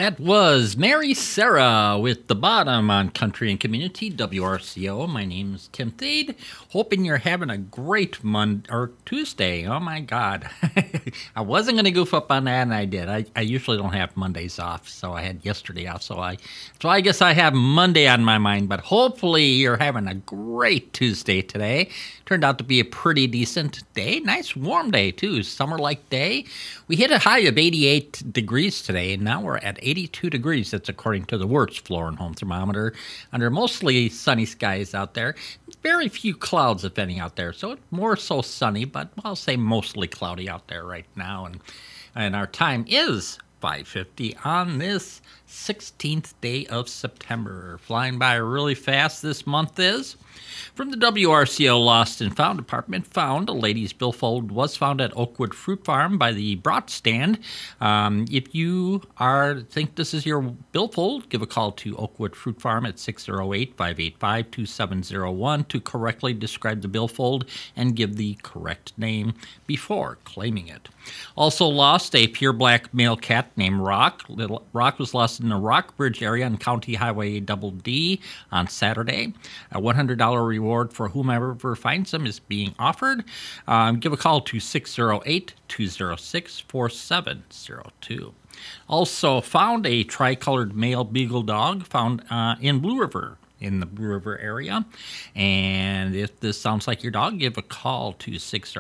S7: That was Mary Sarah with The Bottom on Country and Community, WRCO. My name is Tim Thede. Hoping you're having a great Tuesday. Oh, my God. I wasn't going to goof up on that, and I did. I usually don't have Mondays off, so I had yesterday off. So I guess I have Monday on my mind, but hopefully you're having a great Tuesday today. Turned out to be a pretty decent day. Nice warm day, too. Summer-like day. We hit a high of 88 degrees today, and now we're at 82 degrees. That's according to the Wirtz Floor and Home Thermometer. Under mostly sunny skies out there. Very few clouds, if any, out there. So it's more so sunny, but I'll say mostly cloudy out there right now. And our time is 5:50 on this 16th day of September. Flying by really fast this month is. From the WRCO Lost and Found Department, found a lady's billfold was found at Oakwood Fruit Farm by the Brat stand. If you think this is your billfold, give a call to Oakwood Fruit Farm at 608-585-2701 to correctly describe the billfold and give the correct name before claiming it. Also lost a pure black male cat named Rock. Rock was lost in the Rockbridge area on County Highway D on Saturday. A $100 reward for whomever finds him is being offered. Give a call to 608-206-4702. Also found a tricolored male beagle dog found in Blue River. In the Blue River area. And if this sounds like your dog, give a call to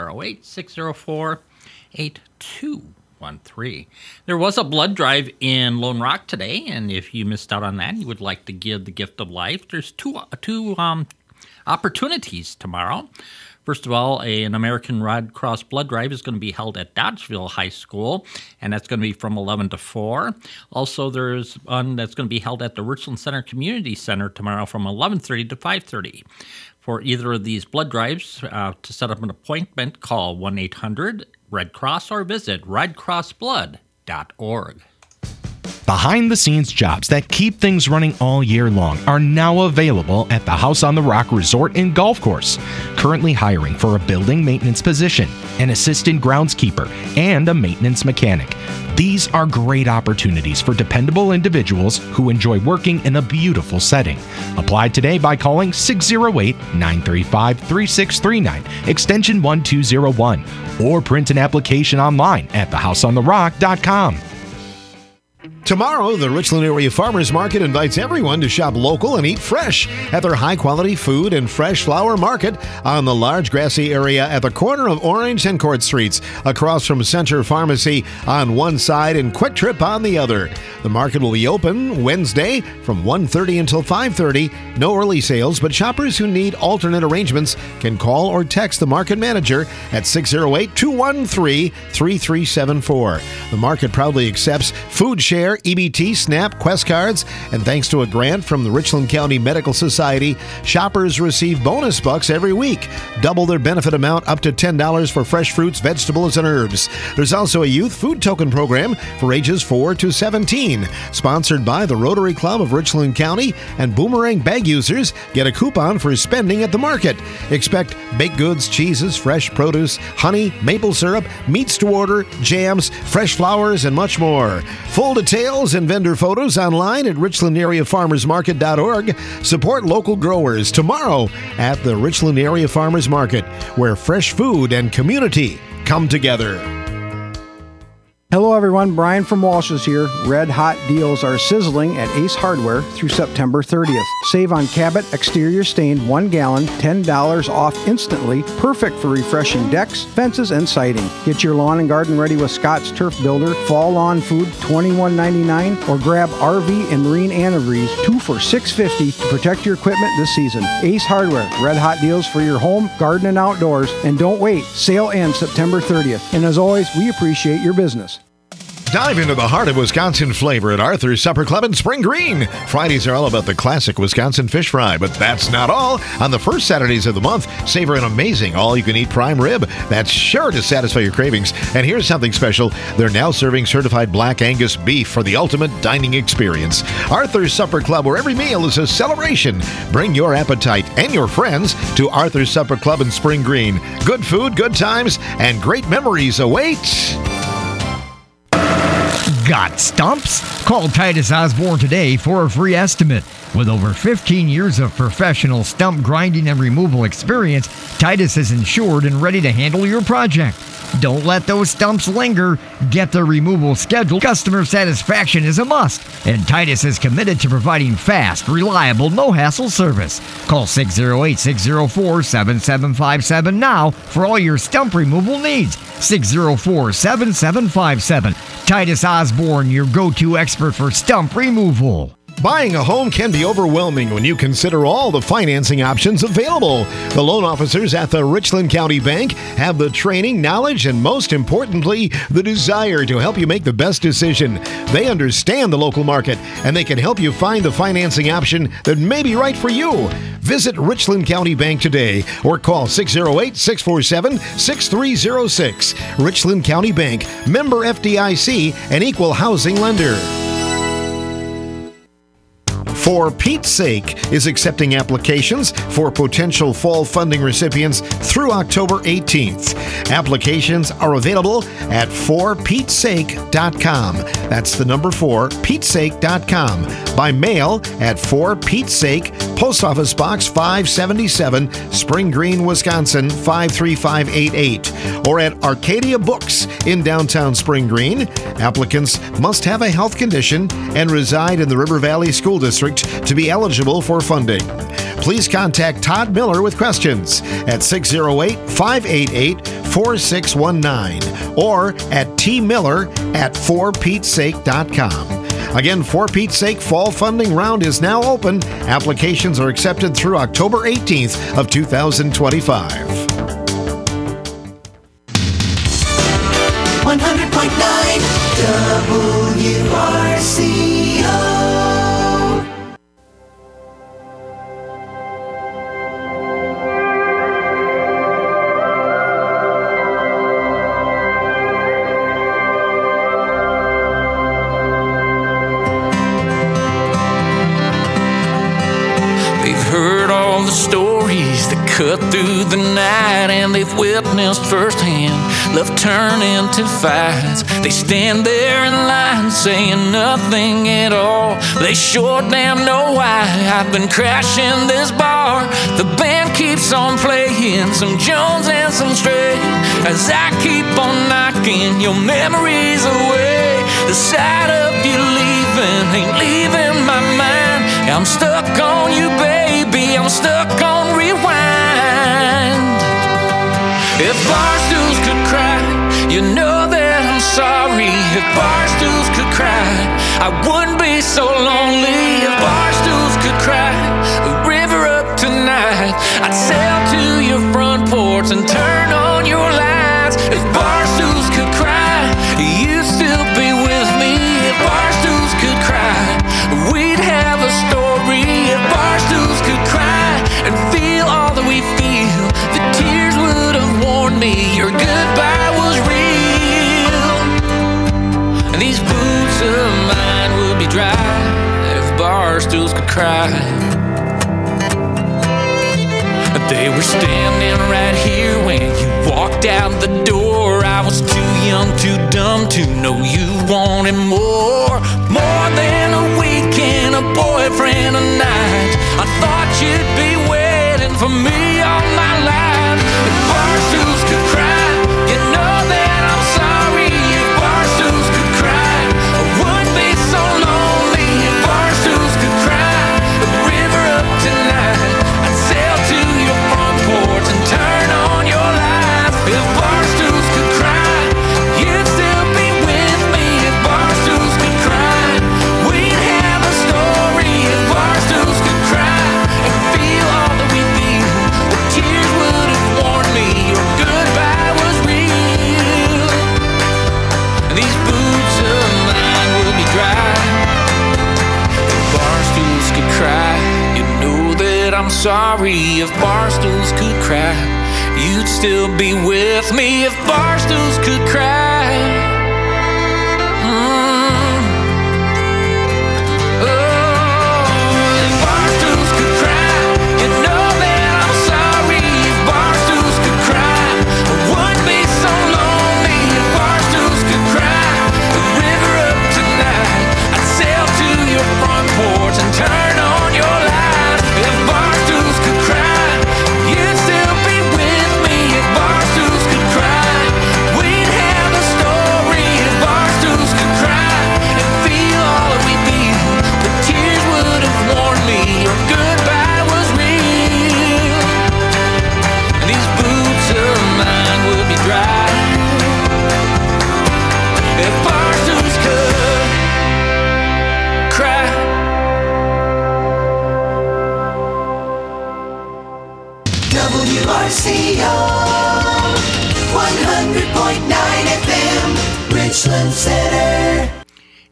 S7: 608-604-8213. There was a blood drive in Lone Rock today, and if you missed out on that, you would like to give the gift of life, there's two opportunities tomorrow. First of all, an American Red Cross blood drive is going to be held at Dodgeville High School, and that's going to be from 11 to 4. Also, there's one that's going to be held at the Richland Center Community Center tomorrow from 11:30 to 5:30. For either of these blood drives, to set up an appointment, call 1-800-RED-CROSS or visit redcrossblood.org.
S8: Behind-the-scenes jobs that keep things running all year long are now available at the House on the Rock Resort and Golf Course. Currently hiring for a building maintenance position, an assistant groundskeeper, and a maintenance mechanic. These are great opportunities for dependable individuals who enjoy working in a beautiful setting. Apply today by calling 608-935-3639, extension 1201, or print an application online at thehouseontherock.com.
S5: Tomorrow, the Richland Area Farmers Market invites everyone to shop local and eat fresh at their high-quality food and fresh flower market on the large grassy area at the corner of Orange and Court Streets, across from Center Pharmacy on one side and Quick Trip on the other. The market will be open Wednesday from 1:30 until 5:30. No early sales, but shoppers who need alternate arrangements can call or text the market manager at 608-213-3374. The market proudly accepts Food Share, EBT, SNAP, Quest cards, and thanks to a grant from the Richland County Medical Society, shoppers receive bonus bucks every week. Double their benefit amount up to $10 for fresh fruits, vegetables, and herbs. There's also a youth food token program for ages 4 to 17. Sponsored by the Rotary Club of Richland County, and Boomerang bag users get a coupon for spending at the market. Expect baked goods, cheeses, fresh produce, honey, maple syrup, meats to order, jams, fresh flowers, and much more. Full details and vendor photos online at richlandareafarmersmarket.org. Support local growers tomorrow at the Richland Area Farmers Market, where fresh food and community come together.
S9: Hello everyone, Brian from Walsh's here. Red hot deals are sizzling at Ace Hardware through September 30th. Save on Cabot exterior stain 1 gallon, $10 off instantly. Perfect for refreshing decks, fences, and siding. Get your lawn and garden ready with Scott's Turf Builder. Fall lawn food $21.99 or grab RV and marine antifreeze 2 for $6.50 to protect your equipment this season. Ace Hardware, red hot deals for your home, garden, and outdoors. And don't wait, sale ends September 30th. And as always, we appreciate your business.
S5: Dive into the heart of Wisconsin flavor at Arthur's Supper Club in Spring Green. Fridays are all about the classic Wisconsin fish fry, but that's not all. On the first Saturdays of the month, savor an amazing all-you-can-eat prime rib that's sure to satisfy your cravings. And here's something special. They're now serving certified Black Angus beef for the ultimate dining experience. Arthur's Supper Club, where every meal is a celebration. Bring your appetite and your friends to Arthur's Supper Club in Spring Green. Good food, good times, and great memories await.
S16: Got stumps? Call Titus Osborne today for a free estimate. With over 15 years of professional stump grinding and removal experience, Titus is insured and ready to handle your project. Don't let those stumps linger. Get the removal scheduled. Customer satisfaction is a must, and Titus is committed to providing fast, reliable, no-hassle service. Call 608-604-7757 now for all your stump removal needs. 604-7757. Titus Osborne, your go-to expert for stump removal.
S5: Buying a home can be overwhelming when you consider all the financing options available. The loan officers at the Richland County Bank have the training, knowledge, and most importantly, the desire to help you make the best decision. They understand the local market, and they can help you find the financing option that may be right for you. Visit Richland County Bank today or call 608-647-6306. Richland County Bank, member FDIC, and equal housing lender. For Pete's Sake is accepting applications for potential fall funding recipients through October 18th. Applications are available at forpetesake.com. That's the number 4, petesake.com. By mail at 4 Pete's Sake, Post Office Box 577, Spring Green, Wisconsin 53588. Or at Arcadia Books in downtown Spring Green. Applicants must have a health condition and reside in the River Valley School District to be eligible for funding. Please contact Todd Miller with questions at 608-588-4619 or at tmiller@forpetesake.com. Again, For Pete's Sake fall funding round is now open. Applications are accepted through October 18th of 2025.
S6: 100.9 WRCO.
S10: Stories that cut through the night, and they've witnessed firsthand love turn into fights. They stand there in line saying nothing at all. They sure damn know why I've been crashing this bar. The band keeps on playing some Jones and some Strait as I keep on knocking your memories away. The sight of you leaving ain't leaving my mind. I'm stuck on you, baby, I'm stuck on rewind. If barstools could cry, you know that I'm sorry. If barstools could cry, I wouldn't be so lonely. If barstools could cry, the river up tonight, I'd sail to your front porch and turn on your lights. If barstools could cry, you'd still be with me. If barstools could cry, we'd have a story. If barstools could cry and feel all that we feel, the tears would have warned me your goodbye was real. And these boots of mine would be dry if barstools could cry. They were standing right here when you walked out the door. I was too young, too dumb to know you wanted more. More than a weekend, a boyfriend, a night. I thought you'd be waiting for me all my life. If barstools could cry, you know that I'm sorry. If barstools could cry, I wouldn't be so lonely. If barstools could cry, the river up tonight, I'd sail to your front porch and turn on your lights. If barstools could cry, you'd still be with me. If barstools could cry, we'd have a story. If barstools could cry and feel all that we feel, the tears would have warned me your goodbye was real. These boots of mine will be dry. If barstools could cry, you know that I'm sorry. If barstools could cry, you'd still be with me. If barstools could cry, oh, if barstools could cry, you know that I'm sorry. If barstools could cry, I wouldn't be so lonely. If barstools could cry, the river up to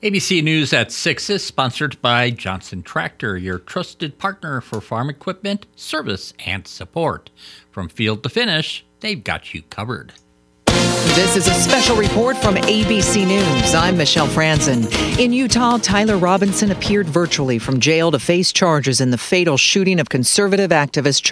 S7: ABC News at 6 is sponsored by Johnson Tractor, your trusted partner for farm equipment, service, and support. From field to finish, they've got you covered.
S11: This is a special report from ABC News. I'm Michelle Franzen. In Utah, Tyler Robinson appeared virtually from jail to face charges in the fatal shooting of conservative activist